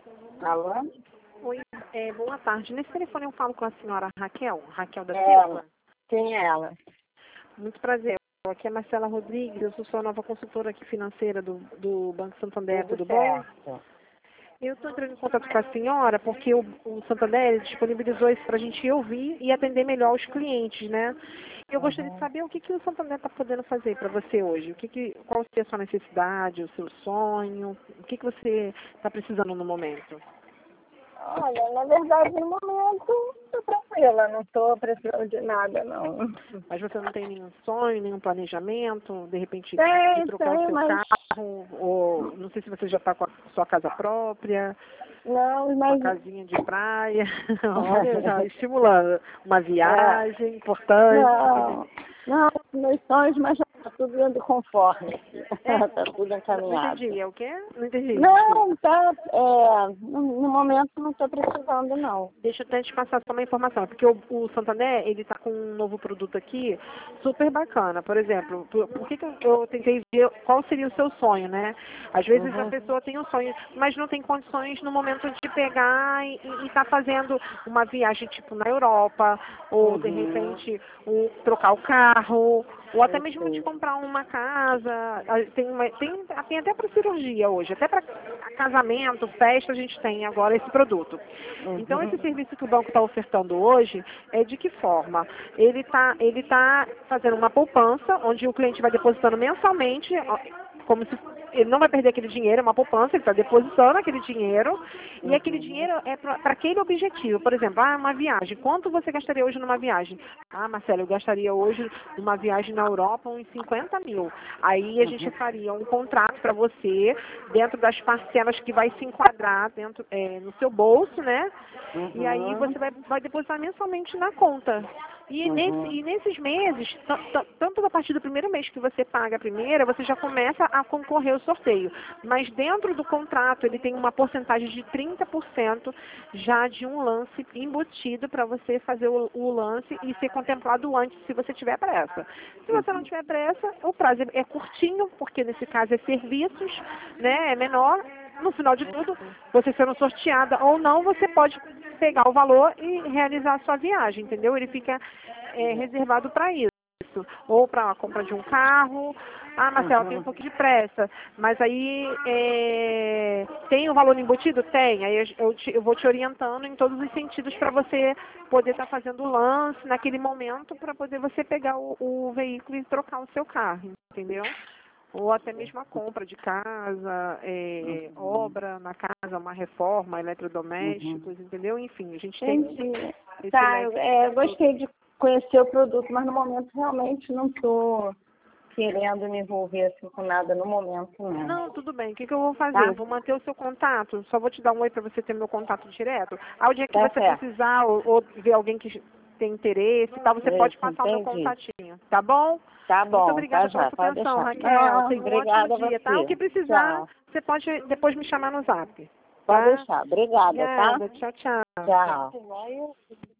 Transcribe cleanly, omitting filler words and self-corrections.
Alô? Oi, boa tarde. Nesse telefone eu falo com a senhora Raquel, Raquel da Ela. Silva. Quem é ela? Muito prazer. Aqui é Marcela Rodrigues, eu sou sua nova consultora aqui financeira do Banco Santander, tudo bom? Certo. Eu estou entrando em contato com a senhora porque o Santander disponibilizou isso para a gente ouvir e atender melhor os clientes, né? Eu gostaria de saber o que o Santander está podendo fazer para você hoje. Qual seria a sua necessidade, o seu sonho? O que você está precisando no momento? Olha, na verdade, no momento, estou tranquila, não estou precisando de nada, não. Mas você não tem nenhum sonho, nenhum planejamento, de repente, de Tem, trocar o seu mas carro, ou não sei se você já está com a sua casa própria, não, uma mas casinha de praia, olha, já estimulando uma viagem importante. não, meus sonhos, mas já está tudo indo conforme. É, Está tudo não encaminhado. entendi, é o quê? Não entendi. Não, tá, no momento não estou precisando, não. Deixa eu até te passar só uma informação, porque o Santander, ele está com um novo produto aqui, super bacana. Por exemplo, por que eu tentei ver qual seria o seu sonho, né? Às vezes a pessoa tem um sonho, mas não tem condições no momento de pegar e estar fazendo uma viagem tipo na Europa, ou de repente trocar o carro, ou até mesmo de comprar uma casa. Tem até para cirurgia hoje, até para casamento, festa, a gente tem agora esse produto. Então, esse serviço que o banco está ofertando hoje é de que forma? Ele tá fazendo uma poupança, onde o cliente vai depositando mensalmente, como se ele não vai perder aquele dinheiro, é uma poupança, ele está depositando aquele dinheiro, e aquele dinheiro é para aquele objetivo. Por exemplo, uma viagem. Quanto você gastaria hoje numa viagem? Ah, Marcelo, eu gastaria hoje numa viagem na Europa uns 50 mil. Aí a gente faria um contrato para você, dentro das parcelas que vai se enquadrar dentro, no seu bolso, né? E aí você vai depositar mensalmente na conta. E nesses meses, tanto a partir do primeiro mês que você paga a primeira, você já começa a concorrer ao sorteio. Mas dentro do contrato, ele tem uma porcentagem de 30% já de um lance embutido para você fazer o lance e ser contemplado antes, se você tiver pressa. Se você não tiver pressa, o prazo é curtinho, porque nesse caso é serviços, né? É menor. No final de tudo, você sendo sorteada ou não, você pode pegar o valor e realizar a sua viagem, entendeu? Ele fica reservado para isso. Ou para a compra de um carro. Ah, Marcela, tem um pouco de pressa. Mas aí tem o valor embutido? Tem. Aí eu vou te orientando em todos os sentidos para você poder estar fazendo o lance naquele momento para poder você pegar o veículo e trocar o seu carro, entendeu? Ou até mesmo a compra de casa, obra na casa, uma reforma, eletrodomésticos, entendeu? Enfim, a gente tem Entendi. esse Tá, leque. eu gostei de conhecer o produto, mas no momento realmente não estou querendo me envolver assim com nada no momento, não. Não, tudo bem. O que eu vou fazer? Tá? Eu vou manter o seu contato, só vou te dar um oi para você ter meu contato direto. Ao dia que Tá você certo. precisar ou ver alguém que tem interesse e tal, você pode Isso, passar o meu entendi. contatinho, tá bom? Tá Muito bom, obrigada tá pela já, sua pode atenção, deixar. Raquel. Não, Tenha um obrigada ótimo a dia, tá? O você. que precisar, Tchau. você pode depois me chamar no zap, Pode tá? deixar. Obrigada, tá? Obrigada. Tchau, tchau. Tchau.